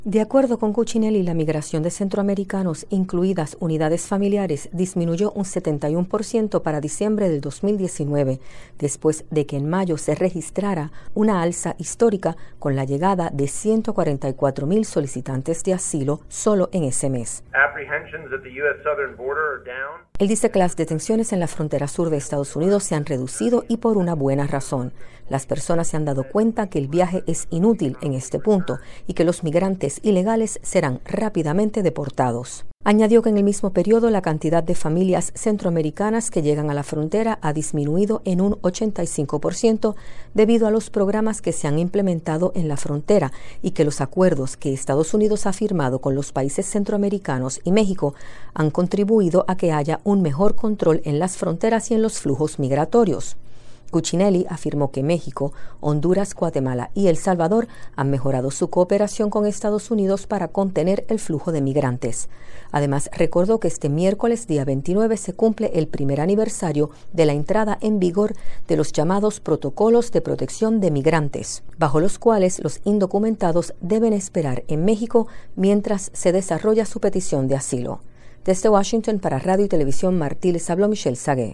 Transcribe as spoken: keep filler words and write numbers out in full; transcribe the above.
De acuerdo con Cuccinelli, la migración de centroamericanos, incluidas unidades familiares, disminuyó un setenta y uno por ciento para diciembre del dos mil diecinueve, después de que en mayo se registrara una alza histórica con la llegada de ciento cuarenta y cuatro mil solicitantes de asilo solo en ese mes. Él dice que las detenciones en la frontera sur de Estados Unidos se han reducido y por una buena razón. Las personas se han dado cuenta que el viaje es inútil en este punto y que los migrantes ilegales serán rápidamente deportados. Añadió que en el mismo periodo la cantidad de familias centroamericanas que llegan a la frontera ha disminuido en un ochenta y cinco por ciento debido a los programas que se han implementado en la frontera y que los acuerdos que Estados Unidos ha firmado con los países centroamericanos y México han contribuido a que haya un mejor control en las fronteras y en los flujos migratorios. Cuccinelli afirmó que México, Honduras, Guatemala y El Salvador han mejorado su cooperación con Estados Unidos para contener el flujo de migrantes. Además, recordó que este miércoles, día veintinueve, se cumple el primer aniversario de la entrada en vigor de los llamados protocolos de protección de migrantes, bajo los cuales los indocumentados deben esperar en México mientras se desarrolla su petición de asilo. Desde Washington, para Radio y Televisión Martí, les habló Michelle Sagué.